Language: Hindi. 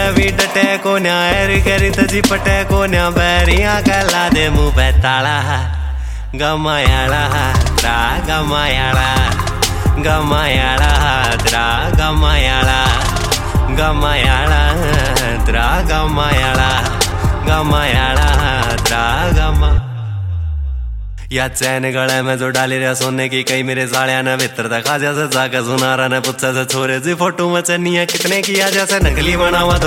भी डटे को न्यायर करी तजी पटे को न्या बैरिया कला दे मुँह पे ताला गमायाला द्रा गमायाला गमायाला द्रा गमायाला गमायाला द्रा गमायाला गमायाला द्रा गमा या चैन गले में जो डाली रहा सोने की कई मेरे साड़िया ने भीतर तक आ जैसे जाकर सुनारा ने पुच्छा से छोरे जी फोटो में चनिया कितने की आ जैसे नकली बना हुआ तो